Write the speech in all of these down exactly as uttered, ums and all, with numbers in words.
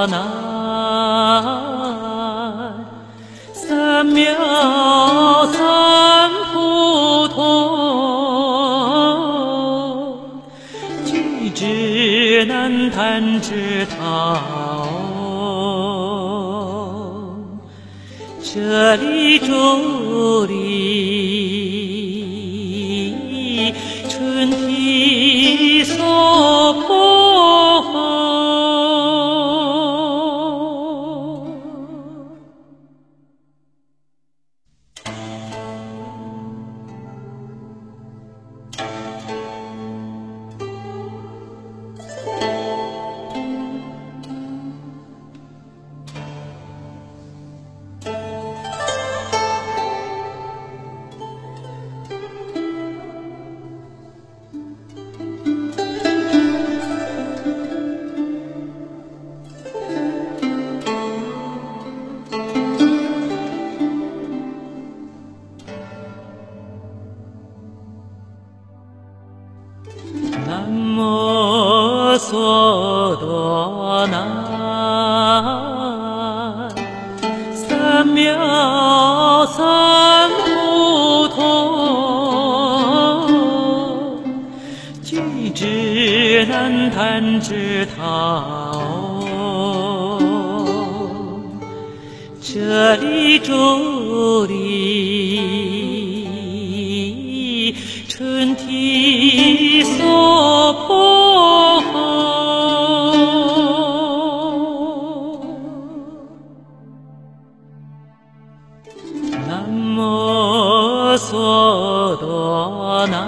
南，三藐三菩提，具智难谈之道。舍利诸理，春提娑婆。南无梭多那，三藐三菩提，具智难谈之道。舍利诸理，春提娑婆。南无梭多那，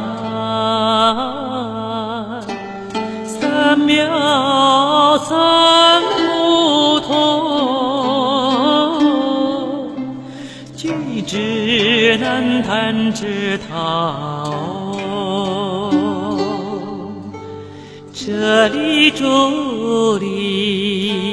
三藐三菩提，具智难谈之道。舍利诸理，